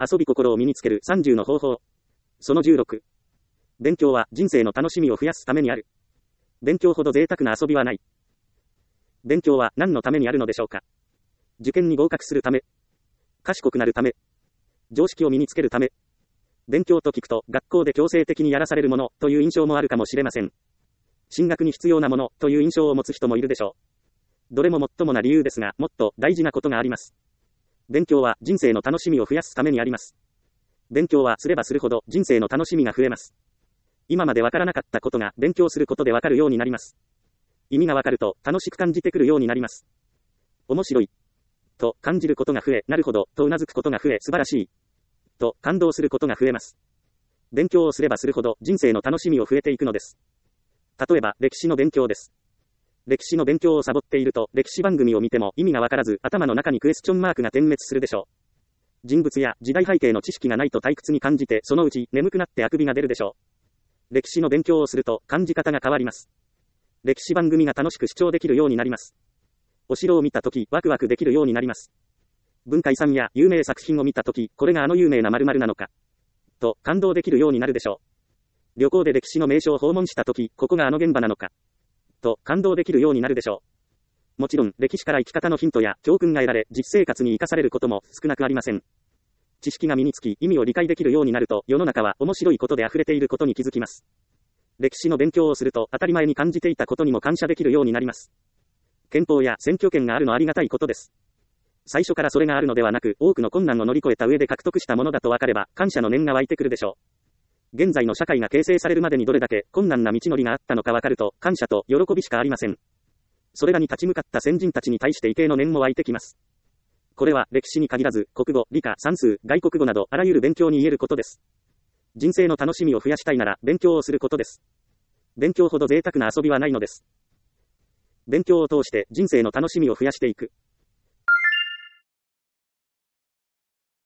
遊び心を身につける30の方法。その16。勉強は人生の楽しみを増やすためにある。勉強ほど贅沢な遊びはない。勉強は何のためにあるのでしょうか。受験に合格するため。賢くなるため。常識を身につけるため。勉強と聞くと学校で強制的にやらされるものという印象もあるかもしれません。進学に必要なものという印象を持つ人もいるでしょう。どれももっともな理由ですが、もっと大事なことがあります。勉強は人生の楽しみを増やすためにあります。勉強はすればするほど人生の楽しみが増えます。今までわからなかったことが勉強することでわかるようになります。意味がわかると楽しく感じてくるようになります。面白いと感じることが増え、なるほどとうなずくことが増え、素晴らしいと感動することが増えます。勉強をすればするほど人生の楽しみを増えていくのです。例えば歴史の勉強です。歴史の勉強をサボっていると歴史番組を見ても意味がわからず頭の中にクエスチョンマークが点滅するでしょう。人物や時代背景の知識がないと退屈に感じてそのうち眠くなってあくびが出るでしょう。歴史の勉強をすると感じ方が変わります。歴史番組が楽しく視聴できるようになります。お城を見たときワクワクできるようになります。文化遺産や有名作品を見たときこれがあの有名な〇〇なのかと感動できるようになるでしょう。旅行で歴史の名所を訪問したときここがあの現場なのかと感動できるようになるでしょう。もちろん歴史から生き方のヒントや教訓が得られ実生活に生かされることも少なくありません。知識が身につき意味を理解できるようになると世の中は面白いことで溢れていることに気づきます。歴史の勉強をすると当たり前に感じていたことにも感謝できるようになります。憲法や選挙権があるのありがたいことです。最初からそれがあるのではなく多くの困難を乗り越えた上で獲得したものだと分かれば感謝の念が湧いてくるでしょう。現在の社会が形成されるまでにどれだけ困難な道のりがあったのか分かると感謝と喜びしかありません。それらに立ち向かった先人たちに対して畏敬の念も湧いてきます。これは歴史に限らず国語、理科、算数、外国語などあらゆる勉強に言えることです。人生の楽しみを増やしたいなら勉強をすることです。勉強ほど贅沢な遊びはないのです。勉強を通して人生の楽しみを増やしていく。